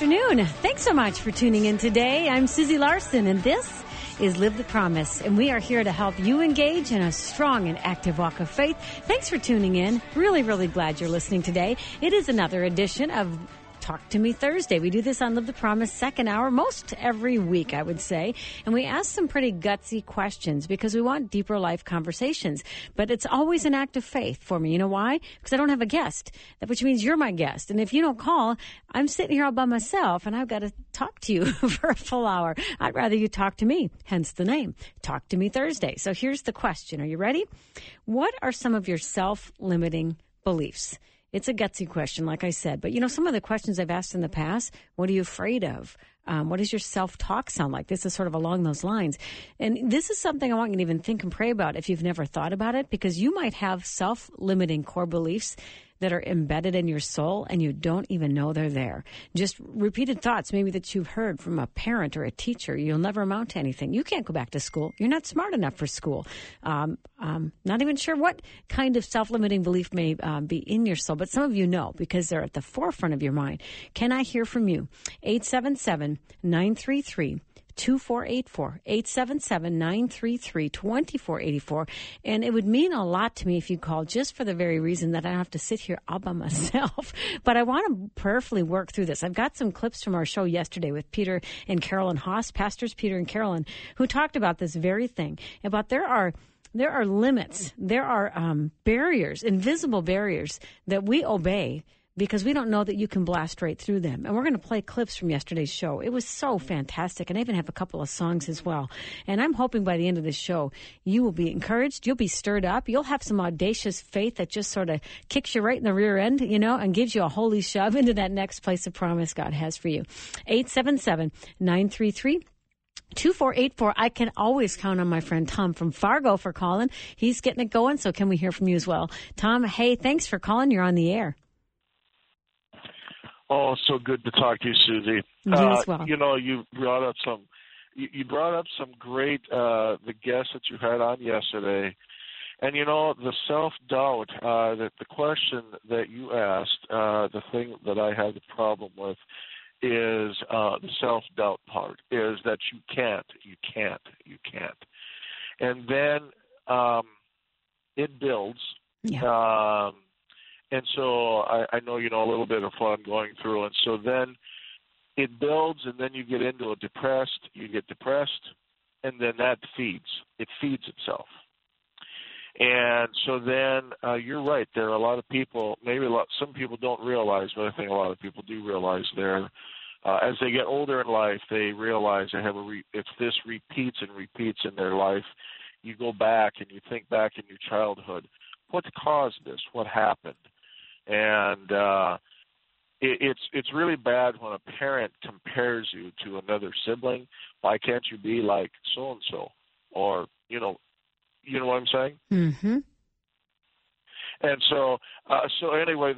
afternoon. Thanks so much for tuning in today. I'm Susie Larson, and this is Live the Promise, and we are here to help you engage in a strong and active walk of faith. Thanks for tuning in. Really, really glad you're listening today. It is another edition of Talk to Me Thursday. We do this on Live the Promise second hour most every week, I would say. And we ask some pretty gutsy questions because we want deeper life conversations. But it's always an act of faith for me. You know why? Because I don't have a guest, which means you're my guest. And if you don't call, I'm sitting here all by myself and I've got to talk to you for a full hour. I'd rather you talk to me, hence the name, Talk to Me Thursday. So here's the question. Are you ready? What are some of your self-limiting beliefs? It's a gutsy question, like I said. But, you know, some of the questions I've asked in the past, what are you afraid of? What does your self-talk sound like? This is sort of along those lines. And this is something I want you to even think and pray about if you've never thought about it, because you might have self-limiting core beliefs that are embedded in your soul and you don't even know they're there. Just repeated thoughts maybe that you've heard from a parent or a teacher. You'll never amount to anything. You can't go back to school. You're not smart enough for school. Not even sure what kind of self-limiting belief may be in your soul, but some of you know because they're at the forefront of your mind. Can I hear from you? 877-933-2484, 877-933-2484. And it would mean a lot to me if you called, just for the very reason that I don't have to sit here all by myself. But I want to prayerfully work through this. I've got some clips from our show yesterday with Peter and Carolyn Haas, pastors Peter and Carolyn, who talked about this very thing, about there are limits, there are barriers, invisible barriers that we obey because we don't know that you can blast right through them. And we're going to play clips from yesterday's show. It was so fantastic. And I even have a couple of songs as well. And I'm hoping by the end of this show, you will be encouraged. You'll be stirred up. You'll have some audacious faith that just sort of kicks you right in the rear end, you know, and gives you a holy shove into that next place of promise God has for you. 877-933-2484. I can always count on my friend Tom from Fargo for calling. He's getting it going, so can we hear from you as well? Tom, hey, thanks for calling. You're on the air. Oh, so good to talk to you, Susie. You as well. You know, you brought up some great the guests that you had on yesterday, and you know the self-doubt. That the question that you asked, the thing that I had the problem with is the self-doubt part. Is that you can't, and then it builds. Yeah. And so I know you know a little bit of what I'm going through. And so then it builds, and then you get into a depressed, and then that feeds. It feeds itself. And so then you're right. There are a lot of people, some people don't realize, but I think a lot of people do realize as they get older in life, they realize they have if this repeats and repeats in their life, you go back and you think back in your childhood, what caused this? What happened? And it's really bad when a parent compares you to another sibling. Why can't you be like so and so? Or you know what I'm saying? Mm-hmm. And so anyway,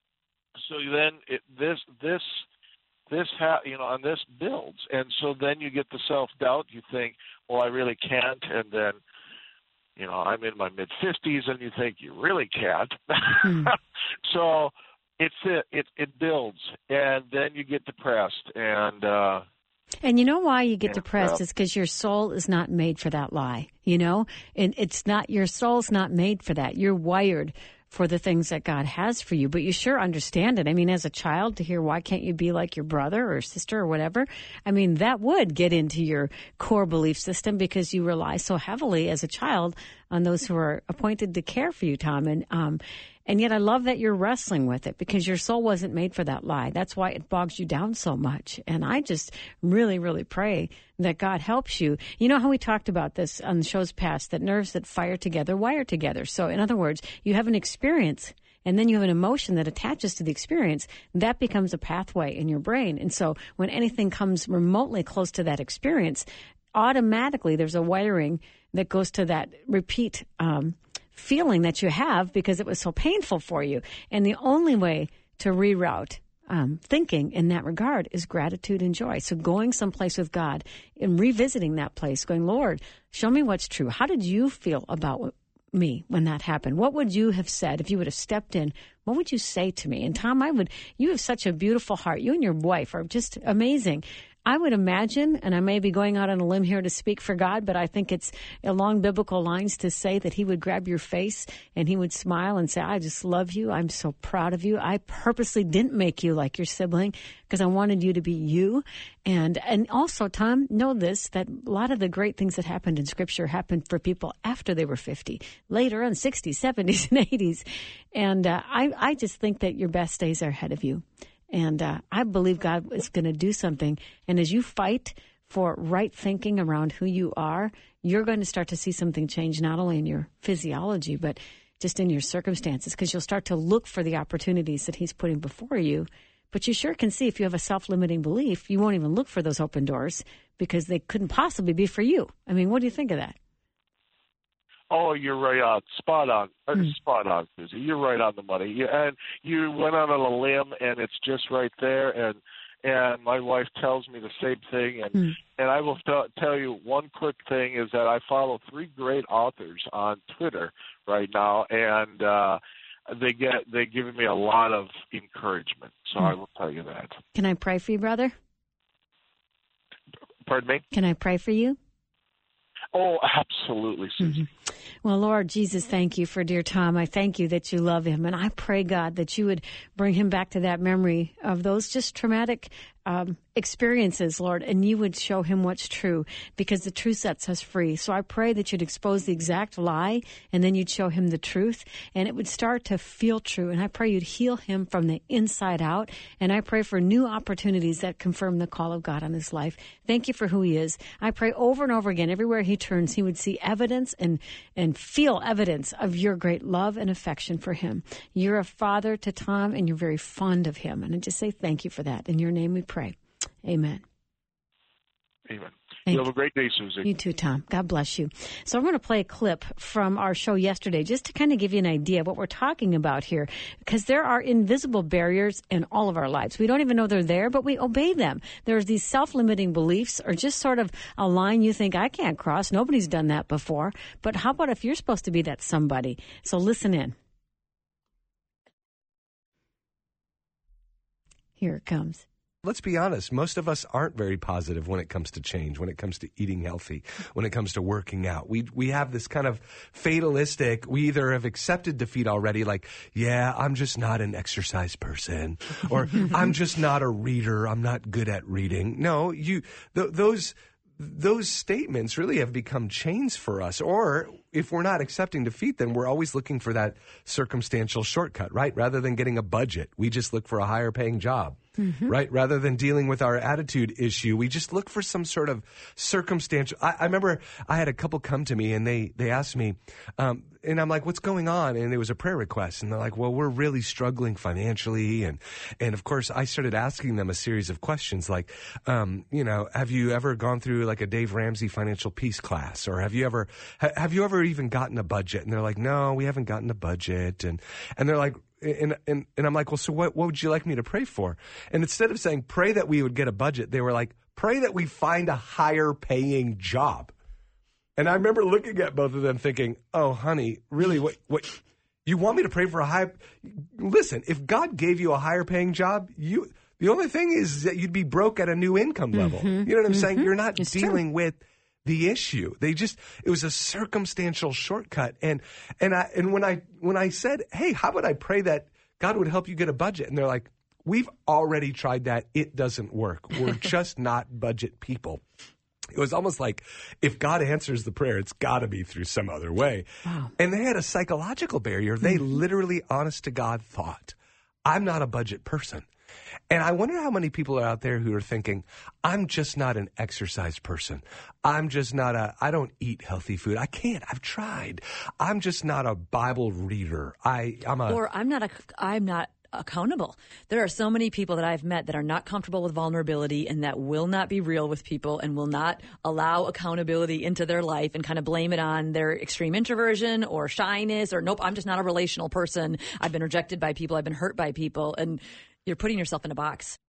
and this builds, and so then you get the self-doubt. You think, well, I really can't, and then. You know, I'm in my mid-50s, and you think you really can't. So it builds, and then you get depressed. And you know why you get depressed is because your soul is not made for that lie, you know? And your soul's not made for that. You're wired for the things that God has for you, but you sure understand it. I mean, as a child, to hear why can't you be like your brother or sister or whatever, I mean, that would get into your core belief system because you rely so heavily as a child on those who are appointed to care for you, Tom. And yet I love that you're wrestling with it because your soul wasn't made for that lie. That's why it bogs you down so much. And I just really, really pray that God helps you. You know how we talked about this on the shows past, that nerves that fire together wire together. So in other words, you have an experience and then you have an emotion that attaches to the experience. That becomes a pathway in your brain. And so when anything comes remotely close to that experience, automatically there's a wiring that goes to that repeat feeling that you have because it was so painful for you. And the only way to reroute thinking in that regard is gratitude and joy. So going someplace with God and revisiting that place, going, Lord, show me what's true. How did you feel about me when that happened? What would you have said if you would have stepped in? What would you say to me? And Tom, you have such a beautiful heart. You and your wife are just amazing. I would imagine, and I may be going out on a limb here to speak for God, but I think it's along biblical lines to say that he would grab your face and he would smile and say, I just love you. I'm so proud of you. I purposely didn't make you like your sibling because I wanted you to be you. And also, Tom, know this, that a lot of the great things that happened in Scripture happened for people after they were 50, later on 60s, 70s, and 80s. And I just think that your best days are ahead of you. And I believe God is going to do something. And as you fight for right thinking around who you are, you're going to start to see something change, not only in your physiology, but just in your circumstances, because you'll start to look for the opportunities that he's putting before you. But you sure can see if you have a self-limiting belief, you won't even look for those open doors because they couldn't possibly be for you. I mean, what do you think of that? Oh, you're right on. Spot on. Spot on, Susie. You're right on the money. And you went out on a limb, and it's just right there. And my wife tells me the same thing. And I will tell you one quick thing is that I follow 3 great authors on Twitter right now, and they're giving me a lot of encouragement. So I will tell you that. Can I pray for you, brother? Pardon me? Can I pray for you? Oh, absolutely, Susan. Well, Lord Jesus, thank you for dear Tom. I thank you that you love him. And I pray, God, that you would bring him back to that memory of those just traumatic experiences, Lord, and you would show him what's true, because the truth sets us free. So I pray that you'd expose the exact lie, and then you'd show him the truth, and it would start to feel true. And I pray you'd heal him from the inside out, and I pray for new opportunities that confirm the call of God on his life. Thank you for who he is. I pray over and over again, everywhere he turns, he would see evidence and feel evidence of your great love and affection for him. You're a father to Tom, and you're very fond of him. And I just say thank you for that. In your name we pray. Amen. Amen. You have a great day, Susie. You too, Tom. God bless you. So I'm going to play a clip from our show yesterday just to kind of give you an idea of what we're talking about here, because there are invisible barriers in all of our lives. We don't even know they're there, but we obey them. There's these self-limiting beliefs, or just sort of a line you think, I can't cross. Nobody's done that before. But how about if you're supposed to be that somebody? So listen in. Here it comes. Let's be honest, most of us aren't very positive when it comes to change, when it comes to eating healthy, when it comes to working out. We have this kind of fatalistic, we either have accepted defeat already, like, yeah, I'm just not an exercise person, or I'm just not a reader, I'm not good at reading. No, those statements really have become chains for us. Or if we're not accepting defeat, then we're always looking for that circumstantial shortcut, right? Rather than getting a budget, we just look for a higher paying job. Right? Rather than dealing with our attitude issue, we just look for some sort of circumstantial. I remember I had a couple come to me and they asked me, and I'm like, what's going on? And it was a prayer request. And they're like, well, we're really struggling financially. And of course, I started asking them a series of questions like, have you ever gone through like a Dave Ramsey financial peace class? Or have you ever even gotten a budget? And they're like, no, we haven't gotten a budget. And they're like, and I'm like, well, so what would you like me to pray for? And instead of saying, pray that we would get a budget, they were like, pray that we find a higher paying job. And I remember looking at both of them thinking, oh, honey, really, what you want me to pray for listen, if God gave you a higher paying job, the only thing is that you'd be broke at a new income level. You know what I'm saying? You're not dealing with the issue. It was a circumstantial shortcut. And when I said, hey, how about I pray that God would help you get a budget? And they're like, we've already tried that. It doesn't work. We're just not budget people. It was almost like if God answers the prayer, it's got to be through some other way. Wow. And they had a psychological barrier. They literally, honest to God, thought, I'm not a budget person. And I wonder how many people are out there who are thinking, I'm just not an exercise person. I'm just not I don't eat healthy food. I can't. I've tried. I'm just not a Bible reader. I'm not accountable. There are so many people that I've met that are not comfortable with vulnerability and that will not be real with people and will not allow accountability into their life and kind of blame it on their extreme introversion or shyness or nope, I'm just not a relational person. I've been rejected by people. I've been hurt by people. And you're putting yourself in a box.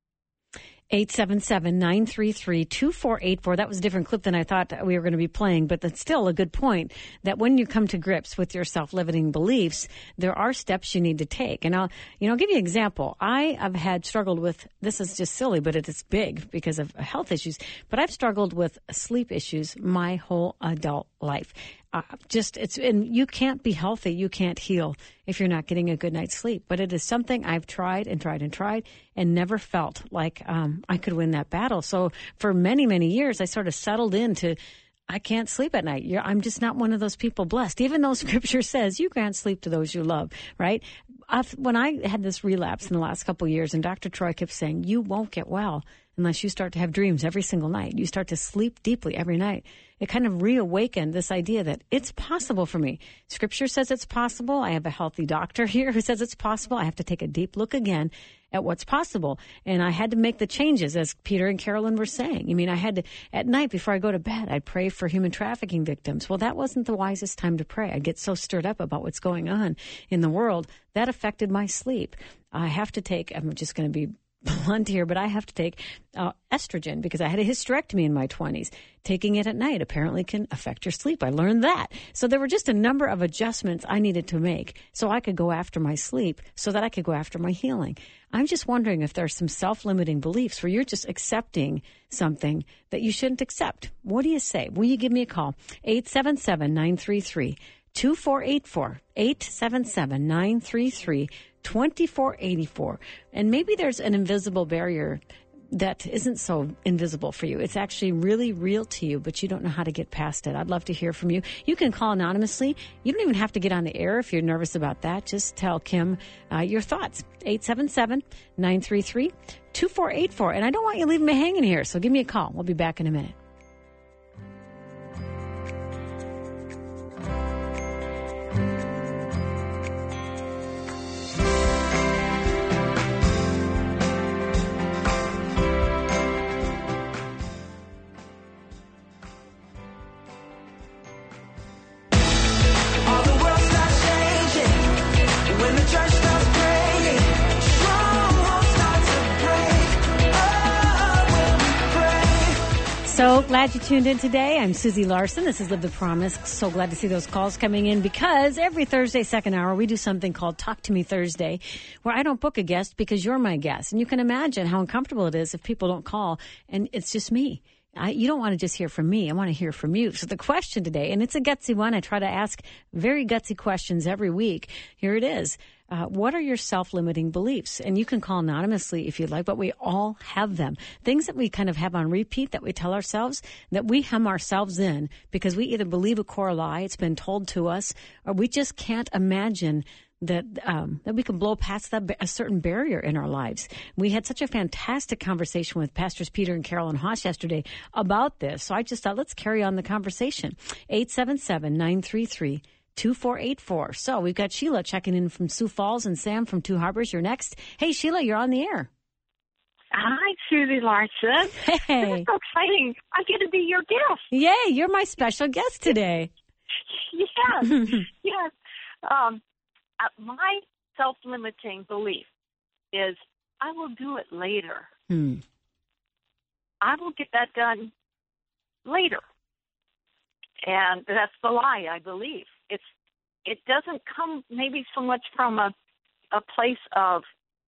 877-933-2484. That was a different clip than I thought we were going to be playing, but that's still a good point that when you come to grips with your self-limiting beliefs, there are steps you need to take. And I'll give you an example. I have had struggled with, this is just silly, but it is big because of health issues, but I've struggled with sleep issues my whole adult life. And you can't be healthy, you can't heal if you're not getting a good night's sleep. But it is something I've tried and never felt like I could win that battle. So for many, many years, I sort of settled into, I can't sleep at night. I'm just not one of those people blessed, even though Scripture says you grant sleep to those you love, right? When I had this relapse in the last couple of years, and Dr. Troy kept saying, you won't get well unless you start to have dreams every single night. You start to sleep deeply every night. It kind of reawakened this idea that it's possible for me. Scripture says it's possible. I have a healthy doctor here who says it's possible. I have to take a deep look again at what's possible. And I had to make the changes, as Peter and Carolyn were saying. I mean, I had to, at night before I go to bed, I'd pray for human trafficking victims. Well, that wasn't the wisest time to pray. I'd get so stirred up about what's going on in the world. That affected my sleep. I have to take, I'm just going to be blunt here, but I have to take estrogen because I had a hysterectomy in my 20s. Taking it at night apparently can affect your sleep. I learned that. So there were just a number of adjustments I needed to make so I could go after my sleep, so that I could go after my healing. I'm just wondering if there's some self-limiting beliefs where you're just accepting something that you shouldn't accept. What do you say? Will you give me a call? 877-933-2484. 877-933-2484. And maybe there's an invisible barrier that isn't so invisible for you. It's actually really real to you, but you don't know how to get past it. I'd love to hear from you. You can call anonymously. You don't even have to get on the air if you're nervous about that. Just tell Kim your thoughts. 877-933-2484. And I don't want you leaving me hanging here, so give me a call. We'll be back in a minute. So glad you tuned in today. I'm Susie Larson. This is Live the Promise. So glad to see those calls coming in because every Thursday, second hour, we do something called Talk to Me Thursday, where I don't book a guest because you're my guest. And you can imagine how uncomfortable it is if people don't call and it's just me. You don't want to just hear from me. I want to hear from you. So the question today, and it's a gutsy one. I try to ask very gutsy questions every week. Here it is. What are your self-limiting beliefs? And you can call anonymously if you'd like, but we all have them. Things that we kind of have on repeat that we tell ourselves, that we hem ourselves in because we either believe a core lie, it's been told to us, or we just can't imagine that we can blow past a certain barrier in our lives. We had such a fantastic conversation with Pastors Peter and Carolyn Haas yesterday about this. So I just thought, let's carry on the conversation. 877-933-2484. So we've got Sheila checking in from Sioux Falls and Sam from Two Harbors. You're next. Hey, Sheila, you're on the air. Hi, Susie Larson. Hey. This is so exciting. I get to be your guest. Yay, you're my special guest today. Yes. Yes. My self-limiting belief is I will do it later. I will get that done later. And that's the lie, I believe. It doesn't come maybe so much from a place of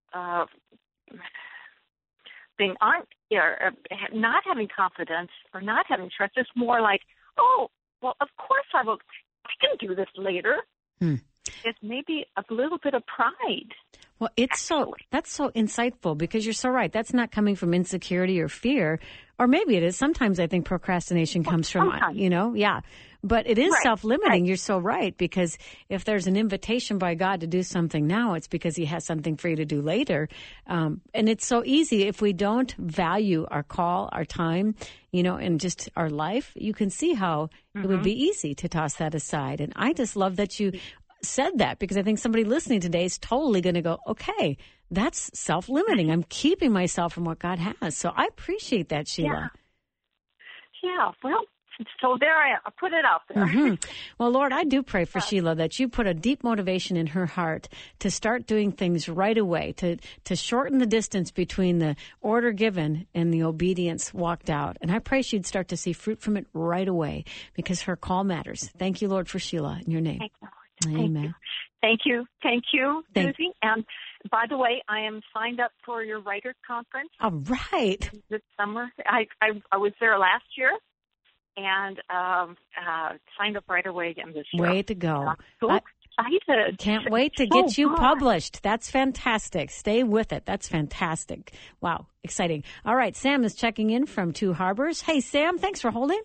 being not having confidence or not having trust. It's more like, oh, well, of course I can do this later. It's maybe a little bit of pride. Well, that's so insightful because you're so right. That's not coming from insecurity or fear, or maybe it is. Sometimes I think procrastination comes from, but it is self-limiting. Right. You're so right, because if there's an invitation by God to do something now, it's because he has something for you to do later. And it's so easy if we don't value our call, our time, and just our life, you can see how it would be easy to toss that aside. And I just love that you said that, because I think somebody listening today is totally going to go, okay, that's self-limiting. I'm keeping myself from what God has. So I appreciate that, Sheila. Yeah. Well, So there I am. I put it out there. Mm-hmm. Well, Lord, I do pray for Sheila that you put a deep motivation in her heart to start doing things right away, to shorten the distance between the order given and the obedience walked out. And I pray she'd start to see fruit from it right away because her call matters. Thank you, Lord, for Sheila in your name. Thank you. Amen. Thank you, Susie. And by the way, I am signed up for your writers conference. All right. This summer, I was there last year, and signed up right away again this year. Way to go! So excited! Can't wait to get you published. That's fantastic. Stay with it. That's fantastic. Wow, exciting. All right, Sam is checking in from Two Harbors. Hey, Sam, thanks for holding.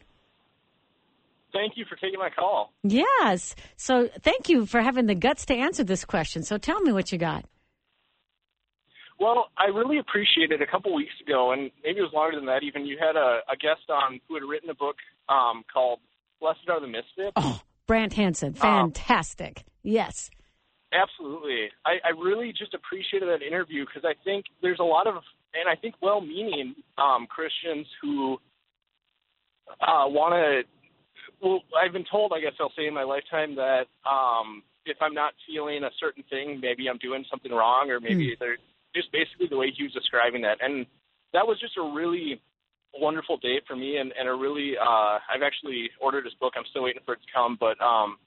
Thank you for taking my call. Yes. So thank you for having the guts to answer this question. So tell me what you got. Well, I really appreciated a couple weeks ago, and maybe it was longer than that even, you had a guest on who had written a book called Blessed Are the Misfits. Oh, Brant Hansen. Fantastic. Yes. Absolutely. I really just appreciated that interview because I think there's a lot of, and I think well-meaning Christians who want to, well, I've been told, I guess I'll say in my lifetime, that if I'm not feeling a certain thing, maybe I'm doing something wrong, or maybe they're just basically the way he was describing that. And that was just a really wonderful day for me, and a really, I've actually ordered his book. I'm still waiting for it to come, but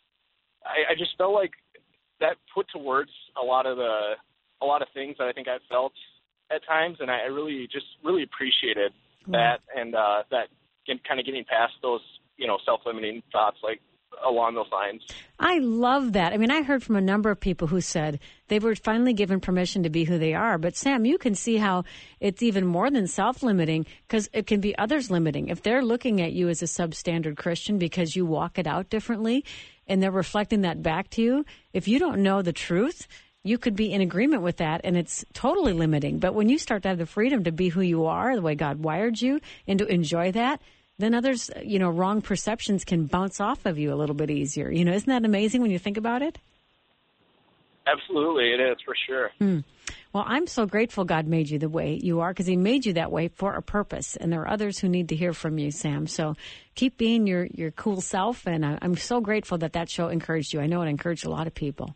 I just felt like that put to words a lot of things that I think I've felt at times, and I really appreciated that, and that kind of getting past those, self-limiting thoughts like along those lines. I love that. I mean, I heard from a number of people who said they were finally given permission to be who they are. But Sam, you can see how it's even more than self-limiting because it can be others limiting. If they're looking at you as a substandard Christian because you walk it out differently and they're reflecting that back to you, if you don't know the truth, you could be in agreement with that, and it's totally limiting. But when you start to have the freedom to be who you are, the way God wired you, and to enjoy that, then others, wrong perceptions can bounce off of you a little bit easier. Isn't that amazing when you think about it? Absolutely, it is, for sure. Well, I'm so grateful God made you the way you are because he made you that way for a purpose. And there are others who need to hear from you, Sam. So keep being your cool self. And I'm so grateful that show encouraged you. I know it encouraged a lot of people.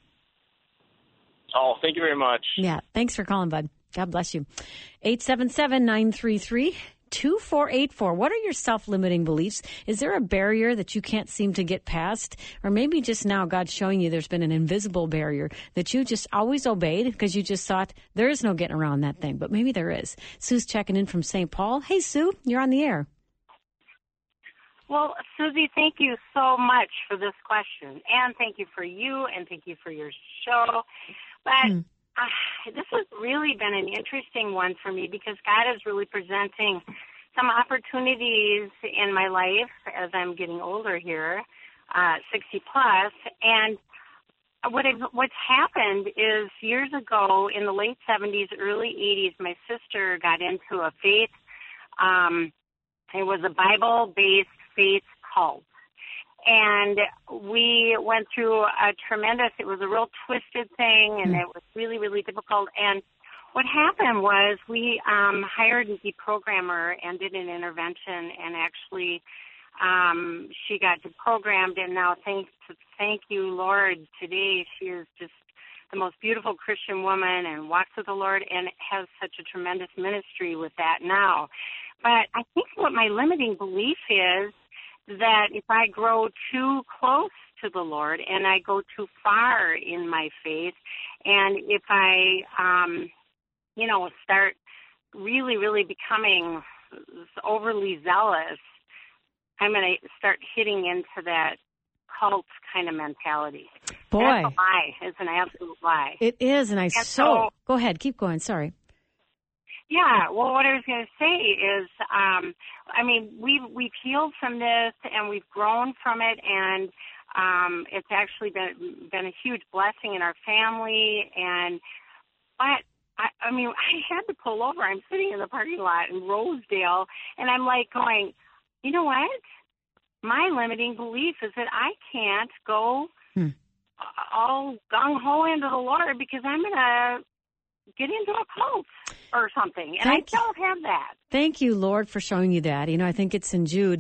Oh, thank you very much. Yeah, thanks for calling, bud. God bless you. 877-933-2484. What are your self-limiting beliefs? Is there a barrier that you can't seem to get past? Or maybe just now God's showing you there's been an invisible barrier that you just always obeyed because you just thought there is no getting around that thing. But maybe there is. Sue's checking in from St. Paul. Hey, Sue, you're on the air. Well, Susie, thank you so much for this question. And thank you for you, and thank you for your show. But this has really been an interesting one for me because God is really presenting some opportunities in my life as I'm getting older here, 60 plus. And what's happened is years ago in the late 70s, early 80s, my sister got into a faith. It was a Bible-based faith cult. And we went through it was a real twisted thing, and it was really, really difficult. And what happened was we hired a deprogrammer and did an intervention, and actually she got deprogrammed, and now thank you, Lord, today she is just the most beautiful Christian woman and walks with the Lord and has such a tremendous ministry with that now. But I think what my limiting belief is that if I grow too close to the Lord and I go too far in my faith, and if I, start really, really becoming overly zealous, I'm going to start hitting into that cult kind of mentality. Boy. That's a lie. It's an absolute lie. It is, and so go ahead, keep going, sorry. Yeah, well, what I was going to say is, we've healed from this and we've grown from it, and it's actually been a huge blessing in our family. But I had to pull over. I'm sitting in the parking lot in Rosedale, and I'm like going, you know what? My limiting belief is that I can't go all gung-ho into the Lord because I'm going to get into a cult or something, and I don't have that. Thank you, Lord, for showing you that. I think it's in Jude.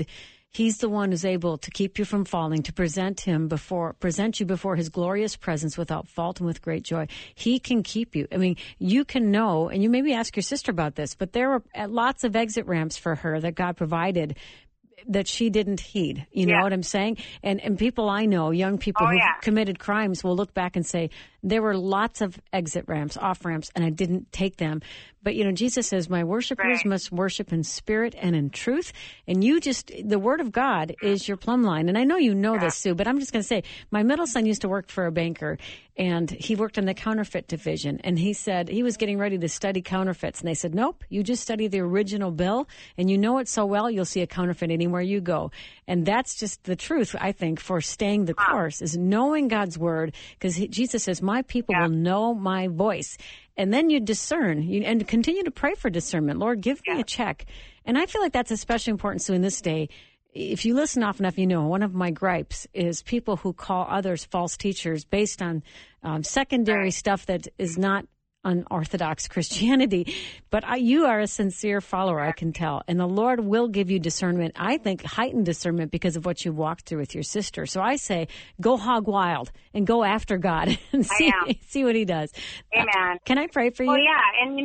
He's the one who's able to keep you from falling, to present you before his glorious presence without fault and with great joy. He can keep you. I mean, you can know, and you maybe ask your sister about this, but there were lots of exit ramps for her that God provided that she didn't heed. You know what I'm saying? And people I know, young people who committed crimes, will look back and say, there were lots of exit ramps, off ramps, and I didn't take them. But, Jesus says, my worshipers must worship in spirit and in truth. And the word of God is your plumb line. And I know you know this, Sue, but I'm just going to say, my middle son used to work for a banker, and he worked in the counterfeit division. And he said he was getting ready to study counterfeits. And they said, nope, you just study the original bill, and you know it so well, you'll see a counterfeit anywhere you go. And that's just the truth, I think, for staying the course, is knowing God's word, because Jesus says, my people will know my voice. And then you discern and continue to pray for discernment. Lord, give me a check. And I feel like that's especially important, Sue, in this day. If you listen often enough, one of my gripes is people who call others false teachers based on secondary stuff that is not unorthodox Christianity. But you are a sincere follower, I can tell. And the Lord will give you discernment, I think heightened discernment, because of what you walked through with your sister. So I say, go hog wild and go after God and see what he does. Amen. Can I pray for you? Oh, yeah. And,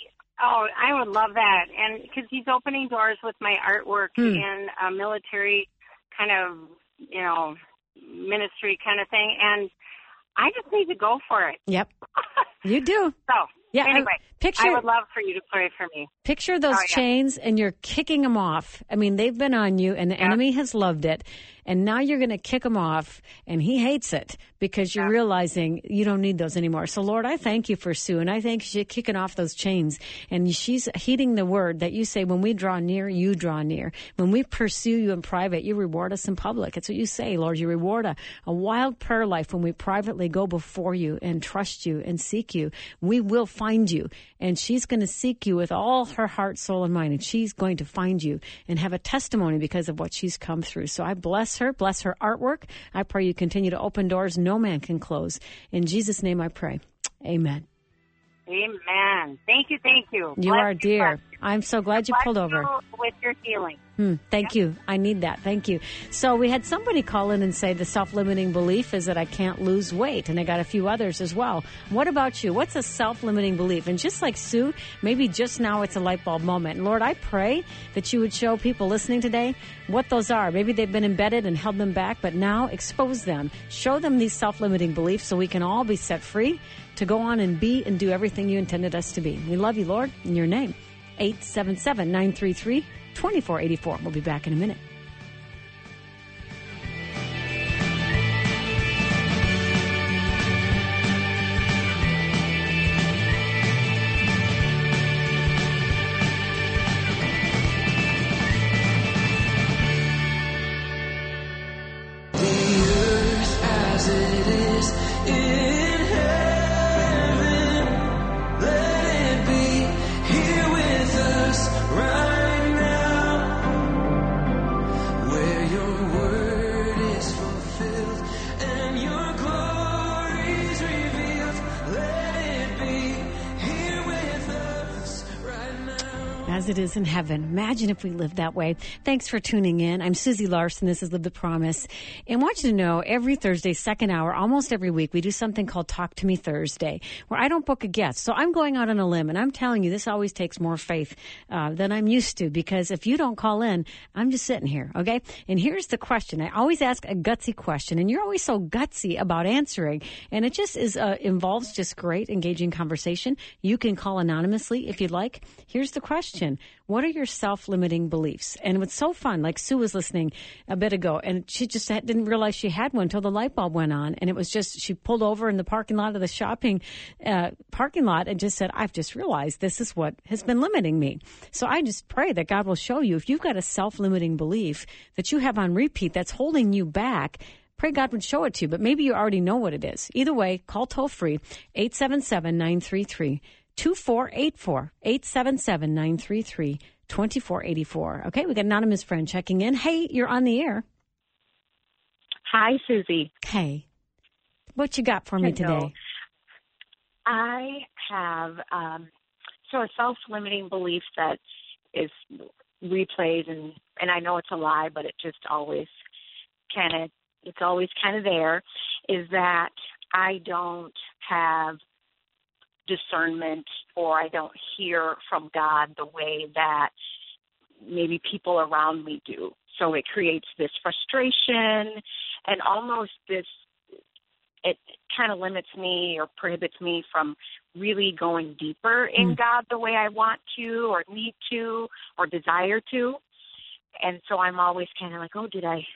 I would love that. And because he's opening doors with my artwork in a military kind of, ministry kind of thing. And I just need to go for it. Yep. You do. Anyway, I would love for you to pray for me. Picture those chains, and you're kicking them off. I mean, they've been on you, and the enemy has loved it. And now you're going to kick them off, and he hates it because you're realizing you don't need those anymore. So, Lord, I thank you for Sue, and I thank you for kicking off those chains. And she's heeding the word that you say, when we draw near, you draw near. When we pursue you in private, you reward us in public. It's what you say, Lord. You reward a wild prayer life when we privately go before you and trust you and seek you. We will find you. And she's going to seek you with all her heart, soul, and mind. And she's going to find you and have a testimony because of what she's come through. So I bless her artwork. I pray you continue to open doors no man can close. In Jesus' name I pray. Amen. Amen. Thank you. You are dear. I'm so glad you pulled over. With your healing. Thank you. I need that. Thank you. So we had somebody call in and say the self-limiting belief is that I can't lose weight. And I got a few others as well. What about you? What's a self-limiting belief? And just like Sue, maybe just now it's a light bulb moment. And Lord, I pray that you would show people listening today what those are. Maybe they've been embedded and held them back, but now expose them. Show them these self-limiting beliefs so we can all be set free to go on and be and do everything you intended us to be. We love you, Lord, in your name. 877-933-2484. We'll be back in a minute. As it is in heaven. Imagine if we lived that way. Thanks for tuning in. I'm Susie Larson. This is Live the Promise. And I want you to know, every Thursday, second hour, almost every week, we do something called Talk to Me Thursday, where I don't book a guest. So I'm going out on a limb, and I'm telling you, this always takes more faith than I'm used to, because if you don't call in, I'm just sitting here, okay? And here's the question. I always ask a gutsy question, and you're always so gutsy about answering. And it just involves just great, engaging conversation. You can call anonymously if you'd like. Here's the question. What are your self-limiting beliefs? And what's so fun, like Sue was listening a bit ago, and she just didn't realize she had one until the light bulb went on. And it was just, she pulled over in the parking lot of the shopping parking lot and just said, I've just realized this is what has been limiting me. So I just pray that God will show you, if you've got a self-limiting belief that you have on repeat that's holding you back, pray God would show it to you. But maybe you already know what it is. Either way, call toll-free, 877-933-2484, 877-933-2484. Okay, we got an anonymous friend checking in. Hey, you're on the air. Hi, Susie. Hey, what you got for me today? I have a self-limiting belief that is replays, and I know it's a lie, but it just always it's always kind of there, is that I don't have discernment, or I don't hear from God the way that maybe people around me do. So it creates this frustration and almost this, it kind of limits me or prohibits me from really going deeper in God the way I want to or need to or desire to. And so I'm always kind of like, oh,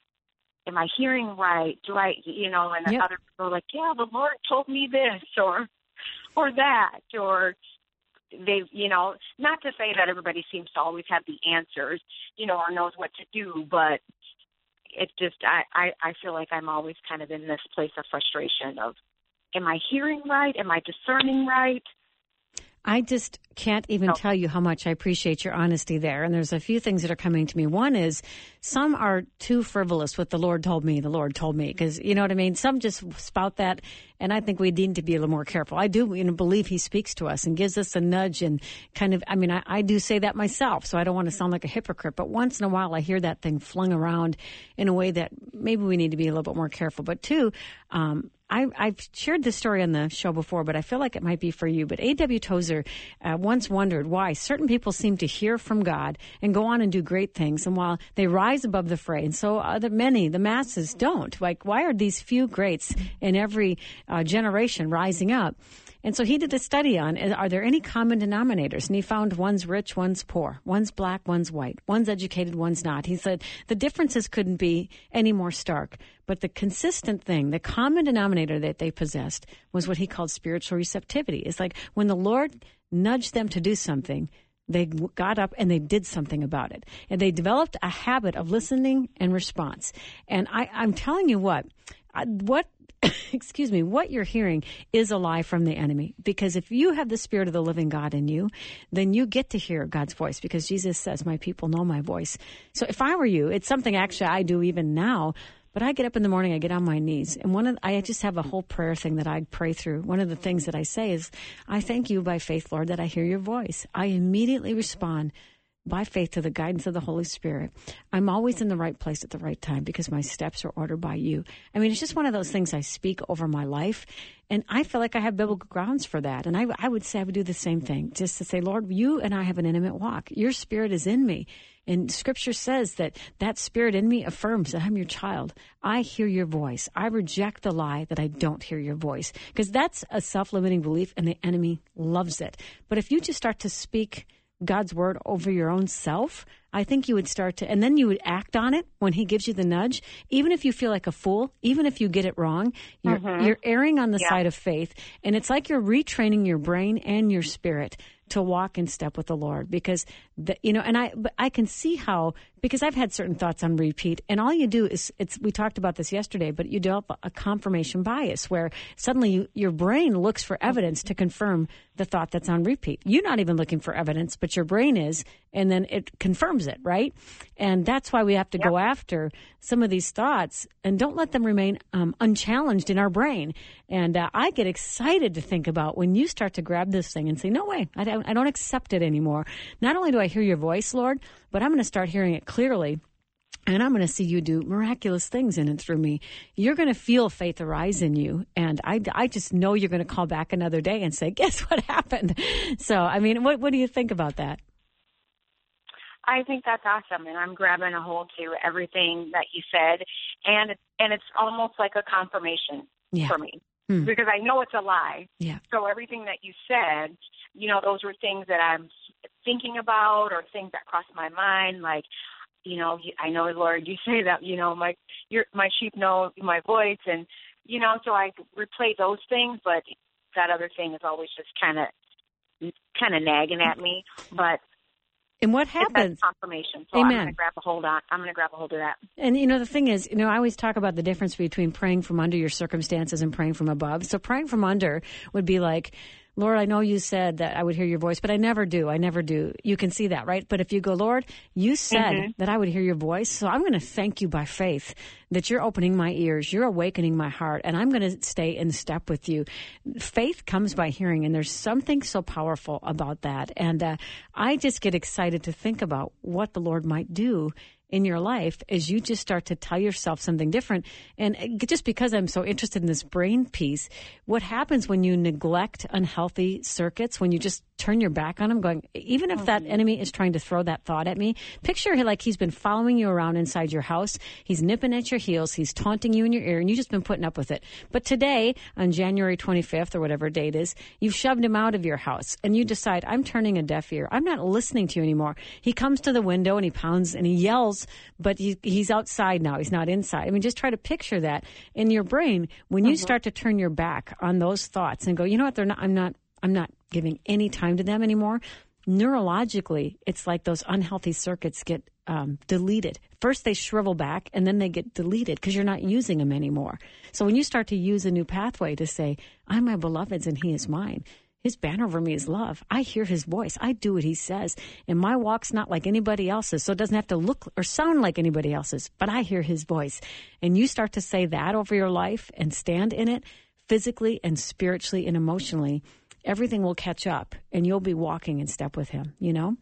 am I hearing right? Do I, and Yep. other people are like, yeah, the Lord told me this or that, or they, not to say that everybody seems to always have the answers, or knows what to do, but it's just, I feel like I'm always kind of in this place of frustration of, am I hearing right? Am I discerning right? I just can't even tell you how much I appreciate your honesty there. And there's a few things that are coming to me. One is some are too frivolous with the Lord told me, because you know what I mean? Some just spout that. And I think we need to be a little more careful. I do believe he speaks to us and gives us a nudge and kind of, I do say that myself, so I don't want to sound like a hypocrite. But once in a while I hear that thing flung around in a way that maybe we need to be a little bit more careful. But two, I've shared this story on the show before, but I feel like it might be for you. But A.W. Tozer once wondered why certain people seem to hear from God and go on and do great things, and while they rise above the fray, and so the masses don't. Like, why are these few greats in every generation rising up? And so he did a study on, are there any common denominators? And he found one's rich, one's poor, one's black, one's white, one's educated, one's not. He said the differences couldn't be any more stark. But the consistent thing, the common denominator that they possessed was what he called spiritual receptivity. It's like when the Lord nudged them to do something, they got up and they did something about it. And they developed a habit of listening and response. And I'm telling you what what you're hearing is a lie from the enemy. Because if you have the Spirit of the living God in you, then you get to hear God's voice, because Jesus says, my people know my voice. So if I were you, it's something actually I do even now. But I get up in the morning, I get on my knees, and I just have a whole prayer thing that I pray through. One of the things that I say is, I thank you by faith, Lord, that I hear your voice. I immediately respond by faith to the guidance of the Holy Spirit. I'm always in the right place at the right time because my steps are ordered by you. It's just one of those things I speak over my life, and I feel like I have biblical grounds for that. And I would say I would do the same thing, just to say, Lord, you and I have an intimate walk. Your Spirit is in me. And Scripture says that Spirit in me affirms that I'm your child. I hear your voice. I reject the lie that I don't hear your voice, because that's a self-limiting belief, and the enemy loves it. But if you just start to speak God's word over your own self, I think you would start to, and then you would act on it when he gives you the nudge. Even if you feel like a fool, even if you get it wrong, you're erring on the side of faith. And it's like you're retraining your brain and your spirit to walk in step with the Lord, because I can see how, because I've had certain thoughts on repeat, and all you do is, we talked about this yesterday, but you develop a confirmation bias where suddenly your brain looks for evidence to confirm the thought that's on repeat. You're not even looking for evidence, but your brain is, and then it confirms it, right? And that's why we have to go after some of these thoughts and don't let them remain unchallenged in our brain. And I get excited to think about when you start to grab this thing and say, no way, I don't accept it anymore. Not only do I hear your voice, Lord, but I'm going to start hearing it clearly. And I'm going to see you do miraculous things in and through me. You're going to feel faith arise in you. And I just know you're going to call back another day and say, guess what happened? So, what do you think about that? I think that's awesome, and I'm grabbing a hold to everything that you said, and it's almost like a confirmation for me, because I know it's a lie. Yeah. So everything that you said, those were things that I'm thinking about or things that crossed my mind, like, I know, Lord, you say that, my sheep know my voice, and, so I replay those things, but that other thing is always just kind of nagging at me, but. And what happens? Confirmation. So Amen. I'm going to grab a hold of that. And the thing is, I always talk about the difference between praying from under your circumstances and praying from above. So praying from under would be like, Lord, I know you said that I would hear your voice, but I never do. I never do. You can see that, right? But if you go, Lord, you said that I would hear your voice, so I'm going to thank you by faith that you're opening my ears, you're awakening my heart, and I'm going to stay in step with you. Faith comes by hearing, and there's something so powerful about that. And I just get excited to think about what the Lord might do in your life as you just start to tell yourself something different. And just because I'm so interested in this brain piece, what happens when you neglect unhealthy circuits, when you just turn your back on them, going, even if that enemy is trying to throw that thought at me, picture like he's been following you around inside your house. He's nipping at your heels. He's taunting you in your ear, and you've just been putting up with it. But today, on January 25th or whatever date is, you've shoved him out of your house, and you decide, I'm turning a deaf ear. I'm not listening to you anymore. He comes to the window, and he pounds, and he yells, but he's outside now. He's not inside. I mean, just try to picture that in your brain when you start to turn your back on those thoughts and go, you know what, I'm not giving any time to them anymore. Neurologically, it's like those unhealthy circuits get deleted. First, they shrivel back, and then they get deleted because you're not using them anymore. So when you start to use a new pathway to say, I'm my beloved's and he is mine, his banner over me is love. I hear his voice. I do what he says. And my walk's not like anybody else's, so it doesn't have to look or sound like anybody else's, but I hear his voice. And you start to say that over your life and stand in it physically and spiritually and emotionally, everything will catch up, and you'll be walking in step with him, you know?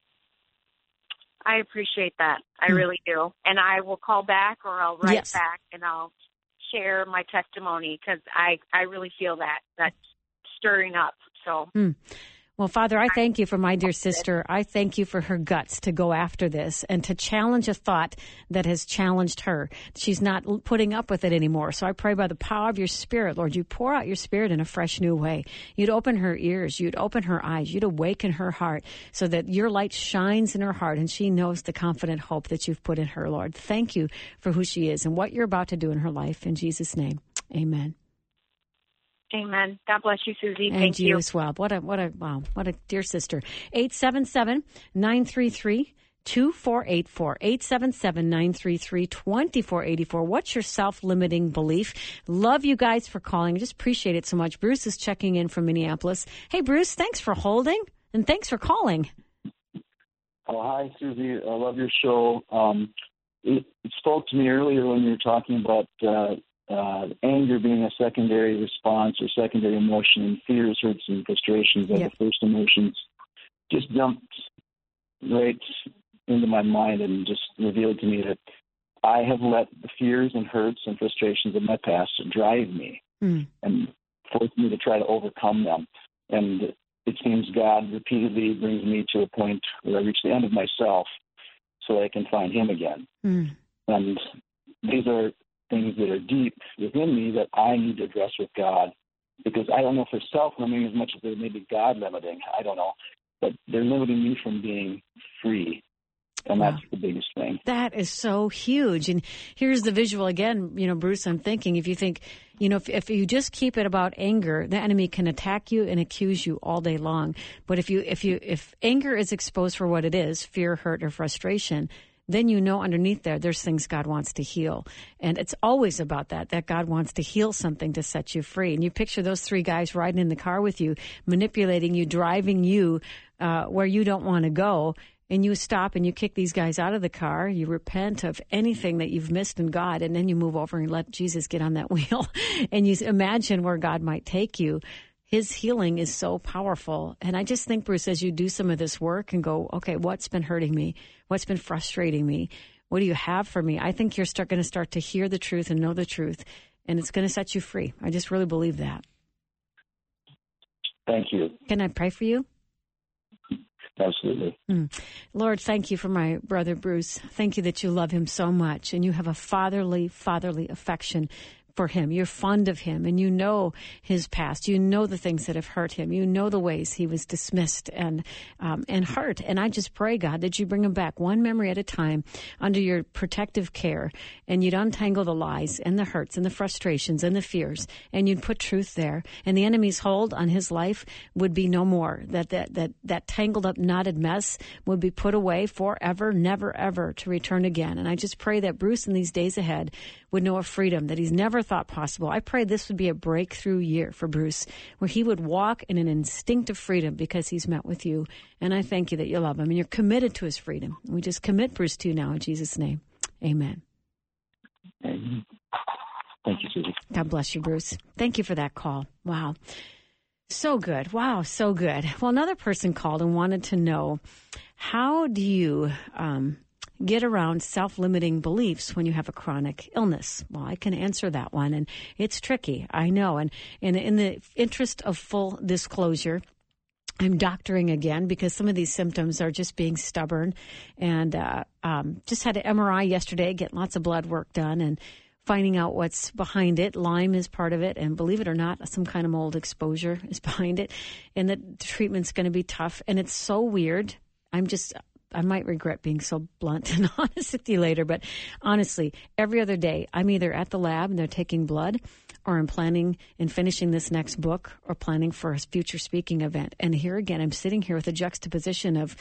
I appreciate that. I really do. And I will call back, or I'll write back, and I'll share my testimony, because I really feel that's stirring up. So, Well, Father, I thank you for my dear sister. I thank you for her guts to go after this and to challenge a thought that has challenged her. She's not putting up with it anymore. So I pray by the power of your Spirit, Lord, you pour out your Spirit in a fresh new way. You'd open her ears. You'd open her eyes. You'd awaken her heart so that your light shines in her heart and she knows the confident hope that you've put in her, Lord. Thank you for who she is and what you're about to do in her life. In Jesus' name, amen. Amen. God bless you, Susie. Thank you as well. What a dear sister. 877-933-2484. 877-933-2484. What's your self-limiting belief? Love you guys for calling. Just appreciate it so much. Bruce is checking in from Minneapolis. Hey, Bruce, thanks for holding and thanks for calling. Oh, hi, Susie. I love your show. It spoke to me earlier when you were talking about anger being a secondary response or secondary emotion, and fears, hurts, and frustrations are the first emotions. Just jumped right into my mind and just revealed to me that I have let the fears and hurts and frustrations of my past drive me and force me to try to overcome them. And it seems God repeatedly brings me to a point where I reach the end of myself so that I can find him again. And these are things that are deep within me that I need to address with God, because I don't know if they're self-limiting as much as they may be God-limiting. I don't know. But they're limiting me from being free. And that's the biggest thing. That is so huge. And here's the visual again, Bruce, I'm thinking, if you think, if you just keep it about anger, the enemy can attack you and accuse you all day long. But if anger is exposed for what it is, fear, hurt, or frustration, then underneath there's things God wants to heal. And it's always about that God wants to heal something to set you free. And you picture those three guys riding in the car with you, manipulating you, driving you where you don't want to go. And you stop and you kick these guys out of the car. You repent of anything that you've missed in God. And then you move over and let Jesus get on that wheel. And you imagine where God might take you. His healing is so powerful. And I just think, Bruce, as you do some of this work and go, okay, what's been hurting me? What's been frustrating me? What do you have for me? I think you're going to start to hear the truth and know the truth, and it's going to set you free. I just really believe that. Thank you. Can I pray for you? Absolutely. Lord, thank you for my brother Bruce. Thank you that you love him so much, and you have a fatherly affection for him. You're fond of him, and you know his past. You know the things that have hurt him. You know the ways he was dismissed and hurt. And I just pray, God, that you bring him back one memory at a time under your protective care, and you'd untangle the lies and the hurts and the frustrations and the fears, and you'd put truth there. And the enemy's hold on his life would be no more. That tangled up, knotted mess would be put away forever, never, ever to return again. And I just pray that Bruce in these days ahead would know a freedom that he's never thought possible. I pray this would be a breakthrough year for Bruce, where he would walk in an instinctive freedom because he's met with you. And I thank you that you love him and you're committed to his freedom. We just commit Bruce to you now in Jesus' name. Amen. Amen. Thank you, Susie. God bless you, Bruce. Thank you for that call. Wow. So good. Wow, so good. Well, another person called and wanted to know, how do you get around self-limiting beliefs when you have a chronic illness? Well, I can answer that one, and it's tricky, I know. And in the interest of full disclosure, I'm doctoring again because some of these symptoms are just being stubborn. And just had an MRI yesterday, getting lots of blood work done, and finding out what's behind it. Lyme is part of it, and believe it or not, some kind of mold exposure is behind it, and the treatment's going to be tough. And it's so weird. I might regret being so blunt and honest with you later, but honestly, every other day, I'm either at the lab and they're taking blood, or I'm planning and finishing this next book, or planning for a future speaking event. And here again, I'm sitting here with a juxtaposition of,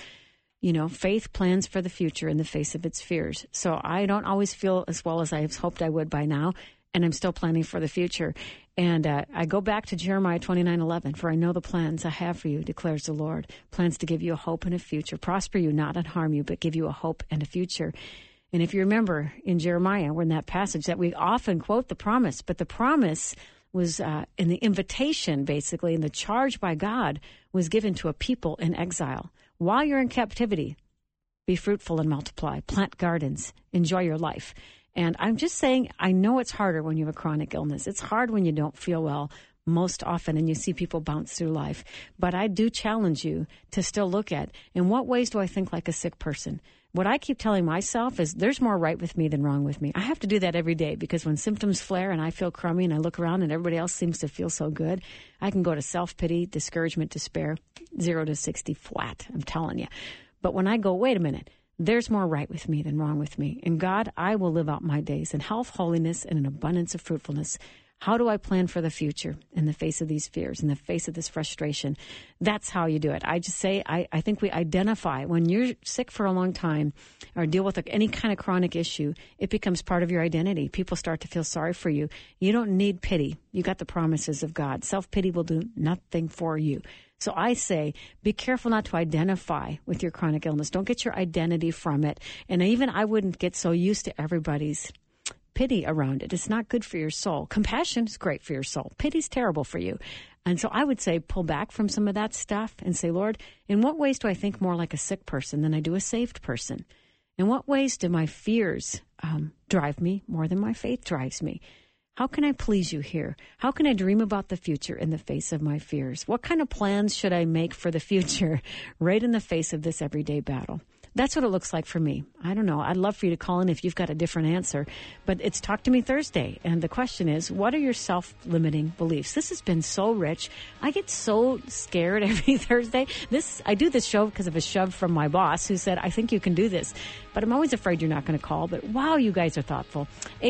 faith plans for the future in the face of its fears. So I don't always feel as well as I hoped I would by now, and I'm still planning for the future. And I go back to Jeremiah 29:11, for I know the plans I have for you, declares the Lord, plans to give you a hope and a future, prosper you, not to harm you, but give you a hope and a future. And if you remember in Jeremiah, we're in that passage that we often quote the promise, but the promise was in the invitation, basically, and the charge by God was given to a people in exile. While you're in captivity, be fruitful and multiply, plant gardens, enjoy your life. And I'm just saying, I know it's harder when you have a chronic illness. It's hard when you don't feel well most often, and you see people bounce through life. But I do challenge you to still look at, in what ways do I think like a sick person? What I keep telling myself is there's more right with me than wrong with me. I have to do that every day, because when symptoms flare and I feel crummy and I look around and everybody else seems to feel so good, I can go to self-pity, discouragement, despair, 0 to 60 flat, I'm telling you. But when I go, wait a minute, there's more right with me than wrong with me. And God, I will live out my days in health, holiness, and an abundance of fruitfulness. How do I plan for the future in the face of these fears, in the face of this frustration? That's how you do it. I just say, I think we identify when you're sick for a long time or deal with any kind of chronic issue, it becomes part of your identity. People start to feel sorry for you. You don't need pity. You got the promises of God. Self-pity will do nothing for you. So I say, be careful not to identify with your chronic illness. Don't get your identity from it. And even I wouldn't get so used to everybody's pity around it. It's not good for your soul. Compassion is great for your soul. Pity's terrible for you. And so I would say pull back from some of that stuff and say, Lord, in what ways do I think more like a sick person than I do a saved person? In what ways do my fears drive me more than my faith drives me? How can I please you here? How can I dream about the future in the face of my fears? What kind of plans should I make for the future right in the face of this everyday battle? That's what it looks like for me. I don't know. I'd love for you to call in if you've got a different answer. But it's Talk to Me Thursday. And the question is, what are your self-limiting beliefs? This has been so rich. I get so scared every Thursday. I do this show because of a shove from my boss who said, I think you can do this. But I'm always afraid you're not going to call. But wow, you guys are thoughtful.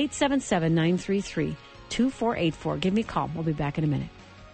877-933-2484. Give me a call. We'll be back in a minute.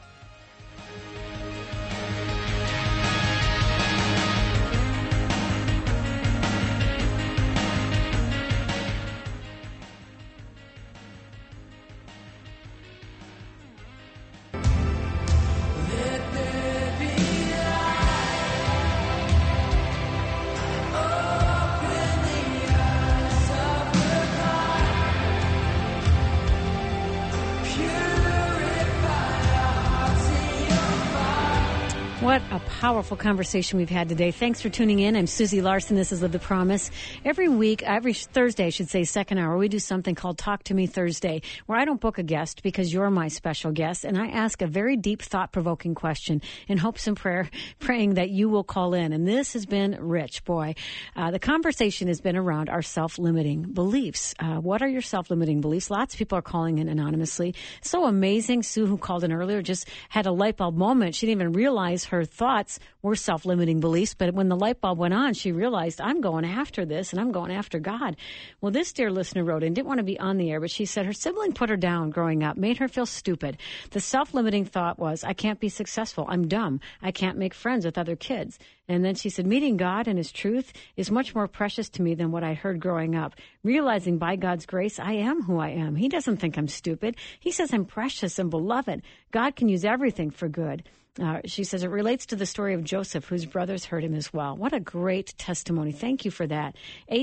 What a powerful conversation we've had today. Thanks for tuning in. I'm Susie Larson. This is Live the Promise. Every week, every Thursday, I should say, second hour, we do something called Talk to Me Thursday, where I don't book a guest because you're my special guest, and I ask a very deep, thought-provoking question in hopes and praying that you will call in. And this has been rich, boy. The conversation has been around our self-limiting beliefs. What are your self-limiting beliefs? Lots of people are calling in anonymously. So amazing. Sue, who called in earlier, just had a light bulb moment. She didn't even realize her her thoughts were self-limiting beliefs, but when the light bulb went on, she realized, I'm going after this, and I'm going after God. Well, this dear listener wrote in, didn't want to be on the air, but she said her sibling put her down growing up, made her feel stupid. The self-limiting thought was, I can't be successful. I'm dumb. I can't make friends with other kids. And then she said, meeting God and his truth is much more precious to me than what I heard growing up. Realizing by God's grace, I am who I am. He doesn't think I'm stupid. He says I'm precious and beloved. God can use everything for good. She says it relates to the story of Joseph, whose brothers hurt him as well. What a great testimony. Thank you for that.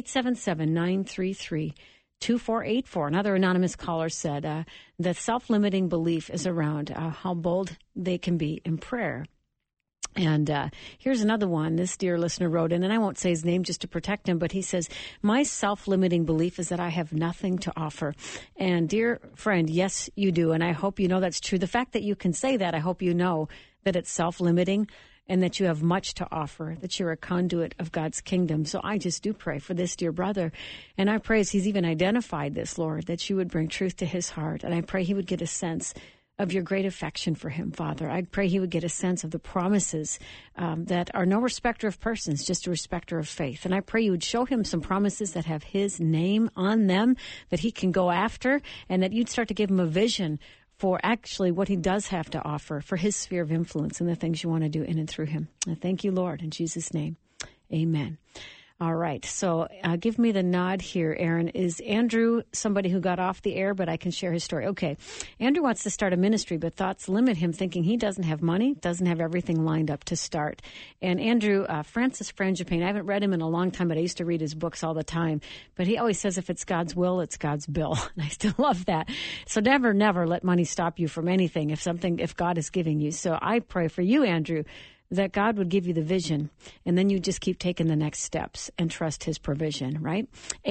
877-933-2484. Another anonymous caller said the self-limiting belief is around how bold they can be in prayer. And here's another one. This dear listener wrote in, and I won't say his name just to protect him, but he says, my self-limiting belief is that I have nothing to offer. And dear friend, yes, you do. And I hope you know that's true. The fact that you can say that, I hope you know that it's self-limiting and that you have much to offer, that you're a conduit of God's kingdom. So I just do pray for this dear brother. And I pray as he's even identified this, Lord, that you would bring truth to his heart. And I pray he would get a sense of your great affection for him, Father. I pray he would get a sense of the promises that are no respecter of persons, just a respecter of faith. And I pray you would show him some promises that have his name on them that he can go after, and that you'd start to give him a vision for actually what he does have to offer for his sphere of influence and the things you want to do in and through him. I thank you, Lord, in Jesus' name. Amen. All right. So give me the nod here, Aaron. Is Andrew somebody who got off the air, but I can share his story? Okay. Andrew wants to start a ministry, but thoughts limit him, thinking he doesn't have money, doesn't have everything lined up to start. And Andrew, Francis Frangipane, I haven't read him in a long time, but I used to read his books all the time. But he always says if it's God's will, it's God's bill. And I still love that. So never, never let money stop you from anything if God is giving you. So I pray for you, Andrew, that God would give you the vision, and then you just keep taking the next steps and trust his provision, right?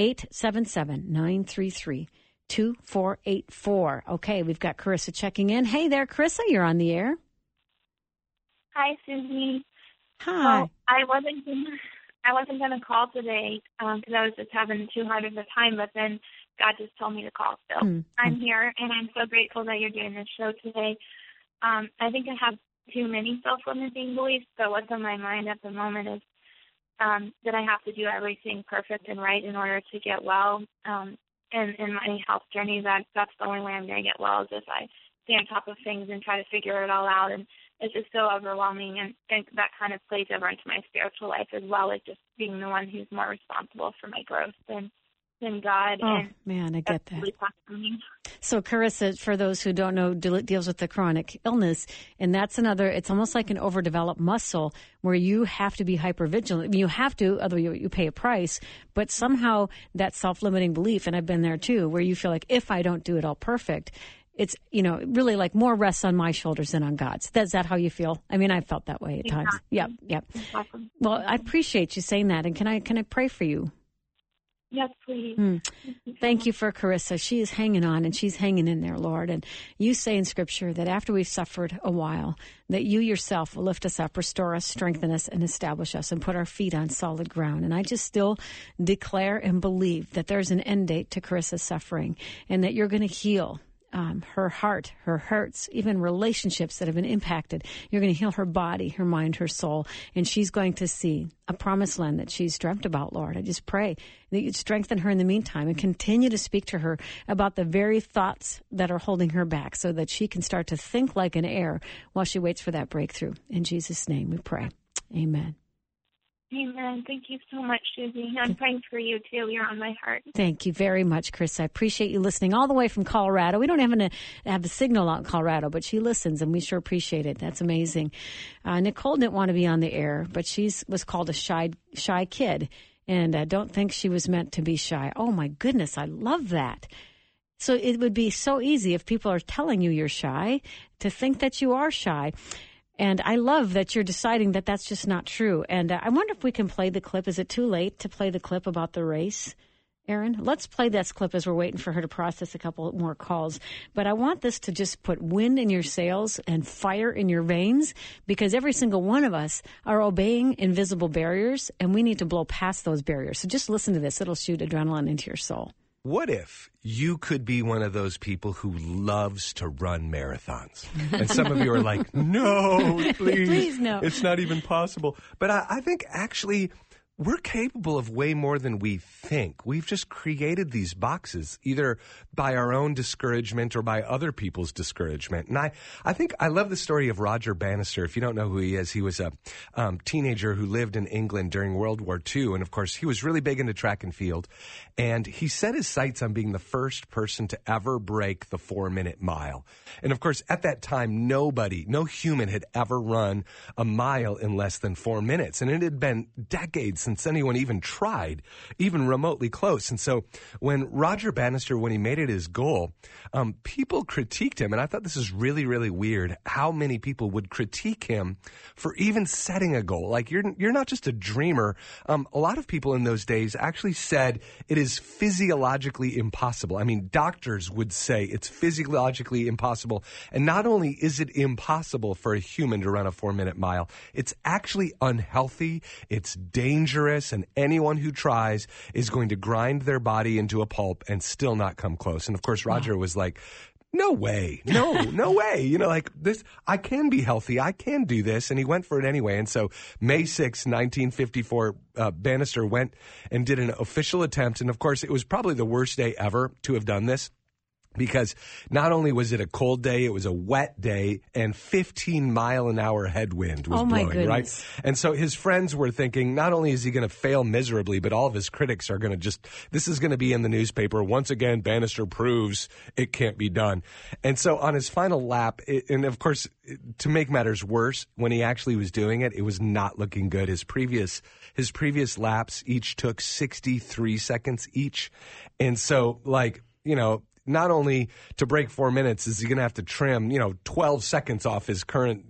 877-933-2484. Okay, we've got Carissa checking in. Hey there, Carissa, you're on the air. Hi, Susie. Hi. Well, I wasn't going to call today because I was just having too hard of a time, but then God just told me to call. So I'm here, and I'm so grateful that you're doing this show today. I think I have too many self-limiting beliefs, so what's on my mind at the moment is that I have to do everything perfect and right in order to get well. And in my health journey, that's the only way I'm going to get well is if I stay on top of things and try to figure it all out. And it's just so overwhelming, and that kind of plays over into my spiritual life as well, as just being the one who's more responsible for my growth than God. Oh, and man, I get that. Really tough for me. So Carissa, for those who don't know, deals with the chronic illness, and that's it's almost like an overdeveloped muscle where you have to be hypervigilant. I mean, you have to, otherwise you pay a price, but somehow that self-limiting belief, and I've been there too, where you feel like if I don't do it all perfect, it's, really like more rests on my shoulders than on God's. Is that how you feel? I mean, I felt that way at times. Yep. Exactly. Well, I appreciate you saying that, and can I pray for you? Yes, please. Thank you for Carissa. She is hanging on, and she's hanging in there, Lord. And you say in Scripture that after we've suffered a while, that you yourself will lift us up, restore us, strengthen us, and establish us, and put our feet on solid ground. And I just still declare and believe that there's an end date to Carissa's suffering, and that you're going to heal her heart, her hurts, even relationships that have been impacted. You're going to heal her body, her mind, her soul, and she's going to see a promised land that she's dreamt about, Lord. I just pray that you'd strengthen her in the meantime and continue to speak to her about the very thoughts that are holding her back so that she can start to think like an heir while she waits for that breakthrough. In Jesus' name we pray. Amen. Amen. Thank you so much, Susie. I'm praying for you, too. You're on my heart. Thank you very much, Chris. I appreciate you listening all the way from Colorado. We don't have a signal out in Colorado, but she listens, and we sure appreciate it. That's amazing. Nicole didn't want to be on the air, but she was called a shy kid, and I don't think she was meant to be shy. Oh, my goodness. I love that. So it would be so easy if people are telling you you're shy to think that you are shy. And I love that you're deciding that that's just not true. And I wonder if we can play the clip. Is it too late to play the clip about the race, Aaron? Let's play this clip as we're waiting for her to process a couple more calls. But I want this to just put wind in your sails and fire in your veins, because every single one of us are obeying invisible barriers, and we need to blow past those barriers. So just listen to this. It'll shoot adrenaline into your soul. what if you could be one of those people who loves to run marathons? And some of you are like, no, please. Please, no. It's not even possible. But I think actually we're capable of way more than we think. We've just created these boxes, either by our own discouragement or by other people's discouragement. And I think I love the story of Roger Bannister. If you don't know who he is, he was a teenager who lived in England during World War II. And, of course, he was really big into track and field. And he set his sights on being the first person to ever break the 4-minute mile. And, of course, at that time, no human had ever run a mile in less than 4 minutes. And it had been decades since anyone even tried, even remotely close. And so when Roger Bannister, when he made it his goal, people critiqued him. And I thought this is really, really weird how many people would critique him for even setting a goal. Like, you're not just a dreamer. A lot of people in those days actually said it is physiologically impossible. I mean, doctors would say it's physiologically impossible. And not only is it impossible for a human to run a 4-minute mile, it's actually unhealthy. It's dangerous. And anyone who tries is going to grind their body into a pulp and still not come close. And of course, Roger was like, no way. No way. You know, like this, I can be healthy. I can do this. And he went for it anyway. And so May 6, 1954, Bannister went and did an official attempt. And of course, it was probably the worst day ever to have done this. Because not only was it a cold day, it was a wet day, and 15-mile-an-hour headwind was blowing, right? And so his friends were thinking, not only is he going to fail miserably, but all of his critics are going to this is going to be in the newspaper. Once again, Bannister proves it can't be done. And so on his final lap, and of course, to make matters worse, when he actually was doing it, it was not looking good. His previous laps each took 63 seconds each. And so, like, you know, not only to break 4 minutes is he going to have to trim, 12 seconds off his current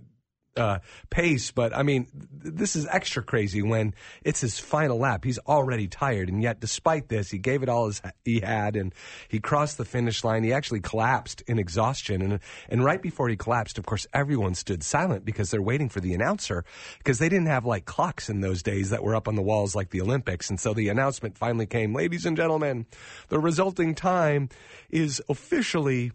pace. But, I mean, this is extra crazy when it's his final lap. He's already tired. And yet, despite this, he gave it all he had, and he crossed the finish line. He actually collapsed in exhaustion. And right before he collapsed, of course, everyone stood silent because they're waiting for the announcer, because they didn't have, like, clocks in those days that were up on the walls like the Olympics. And so the announcement finally came, ladies and gentlemen, the resulting time is officially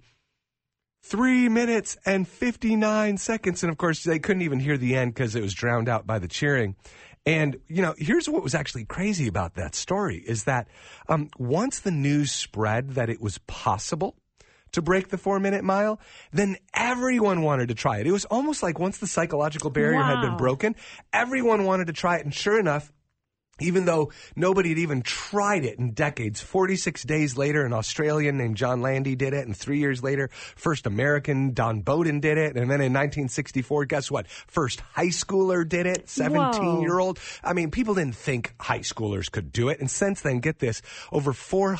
3 minutes and 59 seconds. And, of course, they couldn't even hear the end because it was drowned out by the cheering. And, here's what was actually crazy about that story is that once the news spread that it was possible to break the 4-minute mile, then everyone wanted to try it. It was almost like once the psychological barrier had been broken, everyone wanted to try it. And sure enough, even though nobody had even tried it in decades, 46 days later, an Australian named John Landy did it. And 3 years later, first American Don Bowden did it. And then in 1964, guess what? First high schooler did it, 17-year-old. I mean, people didn't think high schoolers could do it. And since then, get this, over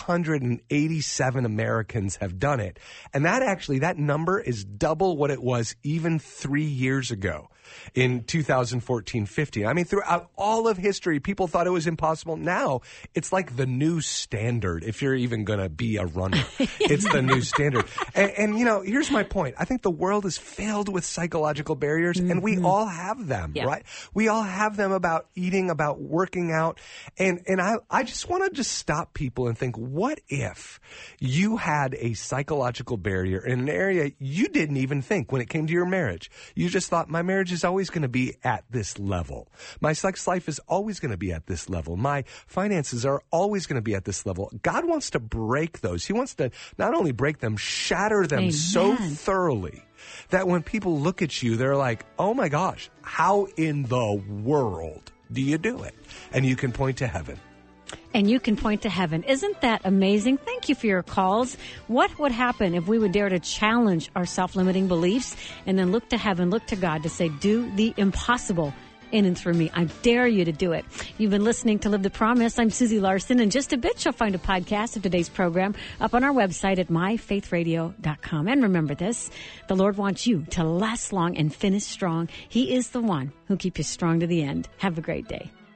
487 Americans have done it. And that number is double what it was even 3 years ago. In 2014-15. I mean, throughout all of history, people thought it was impossible. Now, it's like the new standard. If you're even going to be a runner, it's the new standard. And, here's my point. I think the world is filled with psychological barriers, and we all have them, right? We all have them about eating, about working out. And I just want to stop people and think, what if you had a psychological barrier in an area you didn't even think when it came to your marriage? You just thought, my marriage is always going to be at this level. My sex life is always going to be at this level. My finances are always going to be at this level. God wants to break those. He wants to not only break them, shatter them so thoroughly that when people look at you, they're like, oh my gosh, how in the world do you do it? And you can point to heaven. And you can point to heaven. Isn't that amazing? Thank you for your calls. What would happen if we would dare to challenge our self-limiting beliefs and then look to heaven, look to God to say, do the impossible in and through me. I dare you to do it. You've been listening to Live the Promise. I'm Susie Larson. In just a bit, you'll find a podcast of today's program up on our website at myfaithradio.com. And remember this, the Lord wants you to last long and finish strong. He is the one who'll keep you strong to the end. Have a great day.